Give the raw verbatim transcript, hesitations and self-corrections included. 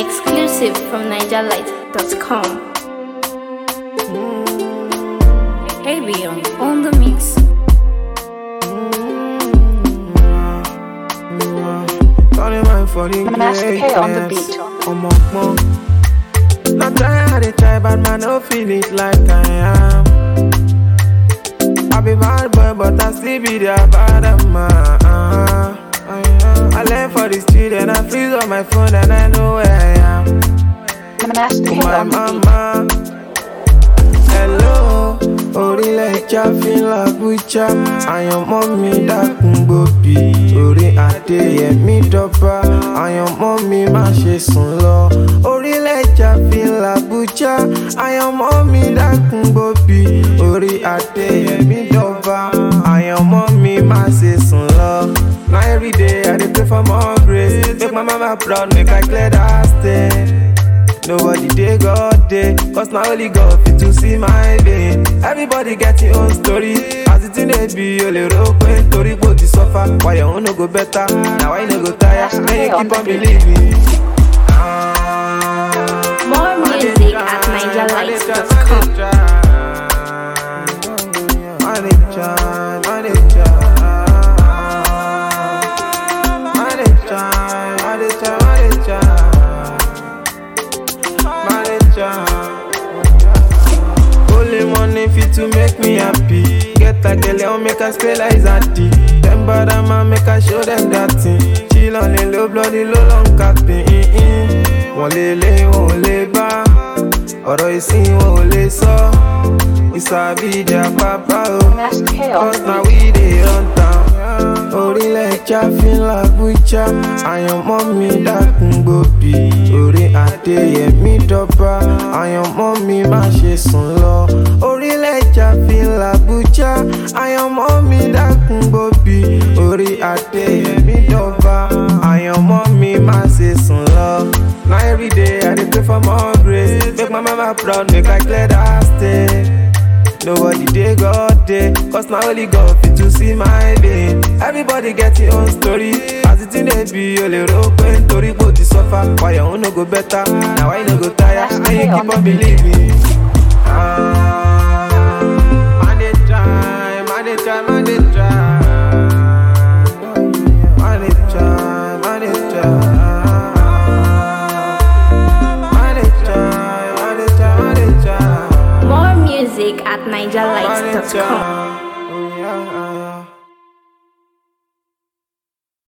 Exclusive from niger light dot com. Hey Beyond on the mix. Master K on the beat. I'm up, not trying how they try, but man, don't feel it like I am. I be bad boy, but I still be there bad man. I left for the street and I freeze on my phone and I know where I am. Master K My on the beat. mama, hello, orílẹ̀-èdè feel Abuja. Àyàn mọ́ mi dákun gbòbí, orí Adéyẹmí dọ́gba. Àyàn mọ́ mi má ṣe sùn lọ. Orílẹ̀-èdè feel Abuja. Àyàn mọ́ mi dákun gbòbí, orí Adéyẹmí dọ́gba. Àyàn mọ́ mi má ṣe sùn lọ. Now every day I dey pray for more grace. Make my mama proud, make I clear that stain. Nobody dey God day, cause now only God fit to see my vein. Everybody get your own story. As it in dey be, you le ro pe tori po ti suffer. Why your own no go better? Now why you no go tire? Then you keep on believing. More music at niger light dot com. Only money fit to make me happy. Get a girl, I'll make her spell like Zati. Them bad man make her show them that thing. Chill on the low bloody low long capping. Wọ́n lè lé wọ́n lè bá, ọ̀rọ̀ ìsìn wọ́n lè sọ. Ìsàbí their papa o, Master K on cause the now beat. we dey run town. Orílẹ̀-èdè feel Abuja. Àyàn mọ́ mi dákun gbòbí, orí Adéyẹmí dọ́gba. Àyàn mọ́ mi má ṣe sùn lọ. Orílẹ̀-èdè feel Abuja. Àyàn mọ́ mi dákun gbòbí, orí Adéyẹmí dọ́gba. Àyàn mọ́ mi má ṣe sùn lọ. Now every day I dey pray for more grace. Make my mama proud, make I clear that stain. Nobody dey God day, cause now only God fit to see my vein. Everybody get your own story. As it in dey be, you le ro pe tori po ti suffer. Why your own no go better? Now why you no go tire? And you keep on believing. Ah, man dey try, man dey try, man dey try. Man dey try, man dey try. Man dey try, man dey try, man dey try. More music at niger light dot com.